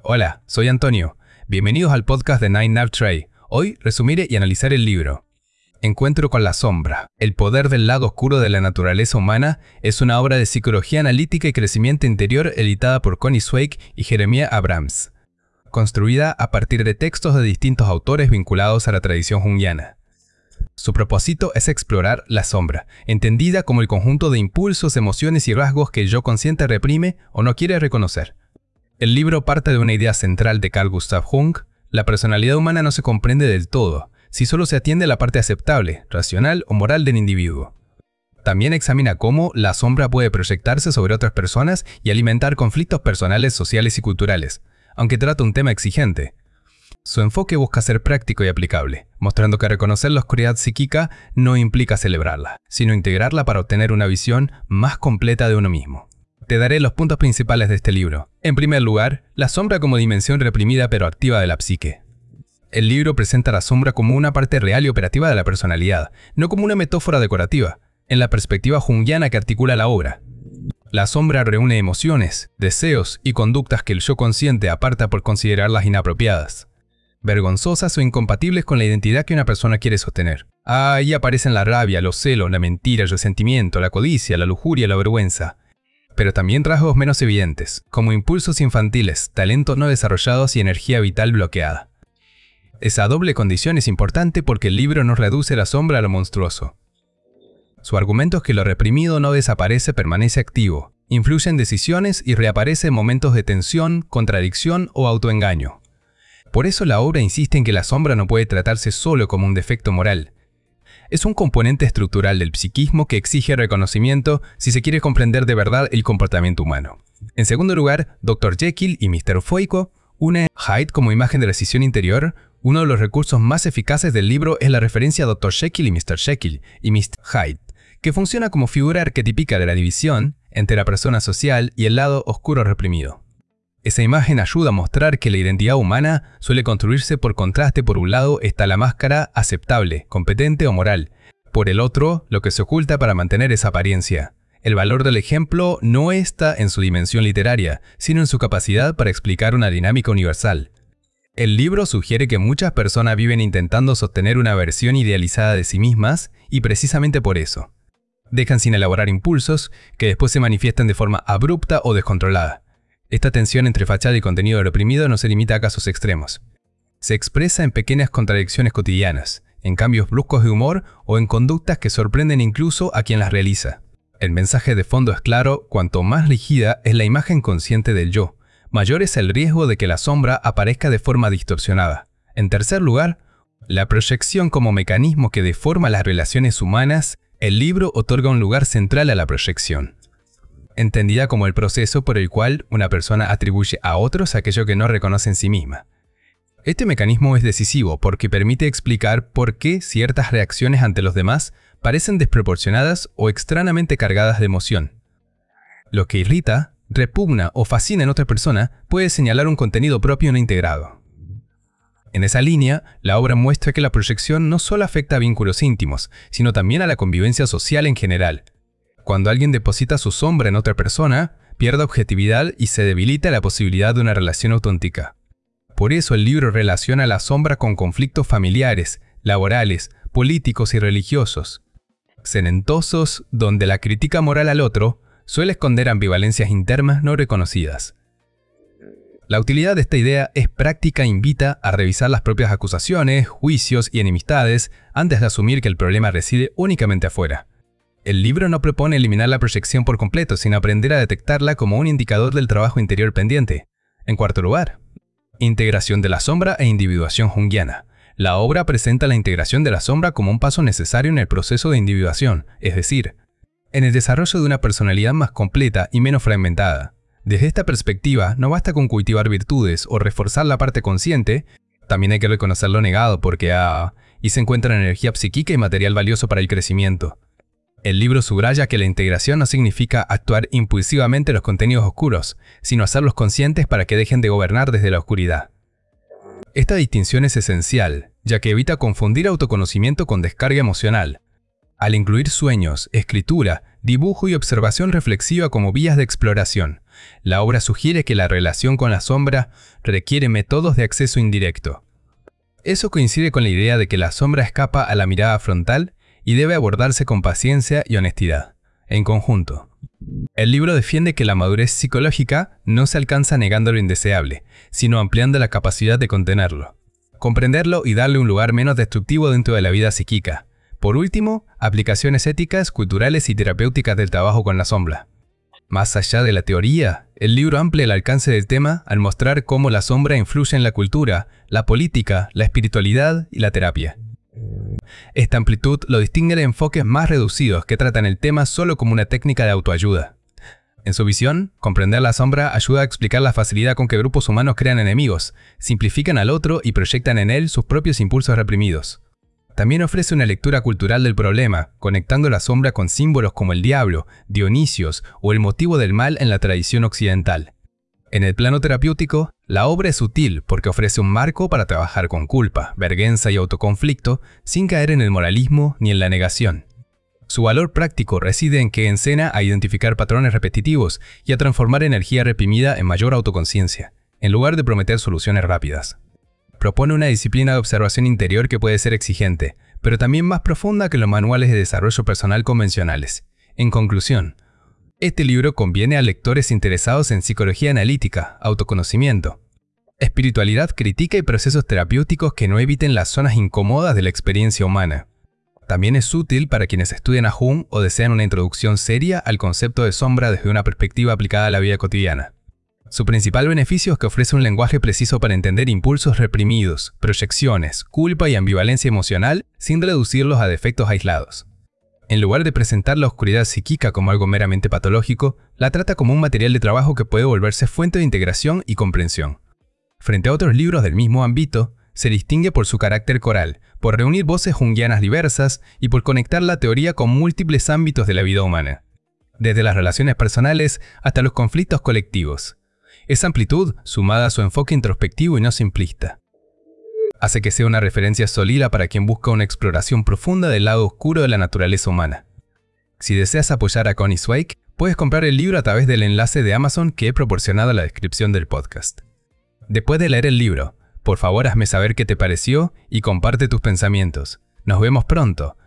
Hola, soy Antonio. Bienvenidos al podcast de Nine Nav Tray. Hoy resumiré y analizaré el libro Encuentro con la sombra. El poder del lado oscuro de la naturaleza humana es una obra de psicología analítica y crecimiento interior editada por Connie Zweig y Jeremiah Abrams, construida a partir de textos de distintos autores vinculados a la tradición junguiana. Su propósito es explorar la sombra, entendida como el conjunto de impulsos, emociones y rasgos que el yo consciente reprime o no quiere reconocer. El libro parte de una idea central de Carl Gustav Jung: la personalidad humana no se comprende del todo, si solo se atiende a la parte aceptable, racional o moral del individuo. También examina cómo la sombra puede proyectarse sobre otras personas y alimentar conflictos personales, sociales y culturales, aunque trata un tema exigente. Su enfoque busca ser práctico y aplicable, mostrando que reconocer la oscuridad psíquica no implica celebrarla, sino integrarla para obtener una visión más completa de uno mismo. Te daré los puntos principales de este libro. En primer lugar, la sombra como dimensión reprimida pero activa de la psique. El libro presenta la sombra como una parte real y operativa de la personalidad, no como una metáfora decorativa, en la perspectiva junguiana que articula la obra. La sombra reúne emociones, deseos y conductas que el yo consciente aparta por considerarlas inapropiadas, vergonzosas o incompatibles con la identidad que una persona quiere sostener. Ahí aparecen la rabia, los celos, la mentira, el resentimiento, la codicia, la lujuria, la vergüenza. Pero también rasgos menos evidentes, como impulsos infantiles, talentos no desarrollados y energía vital bloqueada. Esa doble condición es importante porque el libro no reduce la sombra a lo monstruoso. Su argumento es que lo reprimido no desaparece, permanece activo, influye en decisiones y reaparece en momentos de tensión, contradicción o autoengaño. Por eso la obra insiste en que la sombra no puede tratarse solo como un defecto moral. Es un componente estructural del psiquismo que exige reconocimiento si se quiere comprender de verdad el comportamiento humano. En segundo lugar, Dr. Jekyll y Mr. Foico une Hyde como imagen de la decisión interior. Uno de los recursos más eficaces del libro es la referencia a Dr. Jekyll y Mr. Jekyll y Mr. Hyde, que funciona como figura arquetípica de la división entre la persona social y el lado oscuro reprimido. Esa imagen ayuda a mostrar que la identidad humana suele construirse por contraste. Por un lado está la máscara aceptable, competente o moral. Por el otro, lo que se oculta para mantener esa apariencia. El valor del ejemplo no está en su dimensión literaria, sino en su capacidad para explicar una dinámica universal. El libro sugiere que muchas personas viven intentando sostener una versión idealizada de sí mismas y precisamente por eso dejan sin elaborar impulsos que después se manifiestan de forma abrupta o descontrolada. Esta tensión entre fachada y contenido reprimido no se limita a casos extremos. Se expresa en pequeñas contradicciones cotidianas, en cambios bruscos de humor o en conductas que sorprenden incluso a quien las realiza. El mensaje de fondo es claro: cuanto más rígida es la imagen consciente del yo, mayor es el riesgo de que la sombra aparezca de forma distorsionada. En tercer lugar, la proyección como mecanismo que deforma las relaciones humanas. El libro otorga un lugar central a la proyección, entendida como el proceso por el cual una persona atribuye a otros aquello que no reconoce en sí misma. Este mecanismo es decisivo porque permite explicar por qué ciertas reacciones ante los demás parecen desproporcionadas o extrañamente cargadas de emoción. Lo que irrita, repugna o fascina en otra persona puede señalar un contenido propio no integrado. En esa línea, la obra muestra que la proyección no solo afecta a vínculos íntimos, sino también a la convivencia social en general. Cuando alguien deposita su sombra en otra persona, pierde objetividad y se debilita la posibilidad de una relación auténtica. Por eso el libro relaciona la sombra con conflictos familiares, laborales, políticos y religiosos, cementosos donde la crítica moral al otro suele esconder ambivalencias internas no reconocidas. La utilidad de esta idea es práctica e invita a revisar las propias acusaciones, juicios y enemistades antes de asumir que el problema reside únicamente afuera. El libro no propone eliminar la proyección por completo, sino aprender a detectarla como un indicador del trabajo interior pendiente. En cuarto lugar, integración de la sombra e individuación junguiana. La obra presenta la integración de la sombra como un paso necesario en el proceso de individuación, es decir, en el desarrollo de una personalidad más completa y menos fragmentada. Desde esta perspectiva, no basta con cultivar virtudes o reforzar la parte consciente, también hay que reconocer lo negado porque y se encuentra energía psíquica y material valioso para el crecimiento. El libro subraya que la integración no significa actuar impulsivamente en los contenidos oscuros, sino hacerlos conscientes para que dejen de gobernar desde la oscuridad. Esta distinción es esencial, ya que evita confundir autoconocimiento con descarga emocional. Al incluir sueños, escritura, dibujo y observación reflexiva como vías de exploración, La obra sugiere que la relación con la sombra requiere métodos de acceso indirecto. Eso coincide con la idea de que la sombra escapa a la mirada frontal y debe abordarse con paciencia y honestidad, en conjunto. El libro defiende que la madurez psicológica no se alcanza negando lo indeseable, sino ampliando la capacidad de contenerlo, comprenderlo y darle un lugar menos destructivo dentro de la vida psíquica. Por último, aplicaciones éticas, culturales y terapéuticas del trabajo con la sombra. Más allá de la teoría, el libro amplia el alcance del tema al mostrar cómo la sombra influye en la cultura, la política, la espiritualidad y la terapia. Esta amplitud lo distingue de enfoques más reducidos que tratan el tema solo como una técnica de autoayuda. En su visión, comprender la sombra ayuda a explicar la facilidad con que grupos humanos crean enemigos, simplifican al otro y proyectan en él sus propios impulsos reprimidos. También ofrece una lectura cultural del problema, conectando la sombra con símbolos como el diablo, Dionisios o el motivo del mal en la tradición occidental. En el plano terapéutico, la obra es sutil porque ofrece un marco para trabajar con culpa, vergüenza y autoconflicto sin caer en el moralismo ni en la negación. Su valor práctico reside en que enseña a identificar patrones repetitivos y a transformar energía reprimida en mayor autoconciencia, en lugar de prometer soluciones rápidas. Propone una disciplina de observación interior que puede ser exigente, pero también más profunda que los manuales de desarrollo personal convencionales. En conclusión, este libro conviene a lectores interesados en psicología analítica, autoconocimiento, espiritualidad crítica y procesos terapéuticos que no eviten las zonas incómodas de la experiencia humana. También es útil para quienes estudian a Jung o desean una introducción seria al concepto de sombra desde una perspectiva aplicada a la vida cotidiana. Su principal beneficio es que ofrece un lenguaje preciso para entender impulsos reprimidos, proyecciones, culpa y ambivalencia emocional sin reducirlos a defectos aislados. En lugar de presentar la oscuridad psíquica como algo meramente patológico, la trata como un material de trabajo que puede volverse fuente de integración y comprensión. Frente a otros libros del mismo ámbito, se distingue por su carácter coral, por reunir voces junguianas diversas y por conectar la teoría con múltiples ámbitos de la vida humana, desde las relaciones personales hasta los conflictos colectivos. Esa amplitud, sumada a su enfoque introspectivo y no simplista, hace que sea una referencia sólida para quien busca una exploración profunda del lado oscuro de la naturaleza humana. Si deseas apoyar a Connie Zweig, puedes comprar el libro a través del enlace de Amazon que he proporcionado en la descripción del podcast. Después de leer el libro, por favor hazme saber qué te pareció y comparte tus pensamientos. Nos vemos pronto.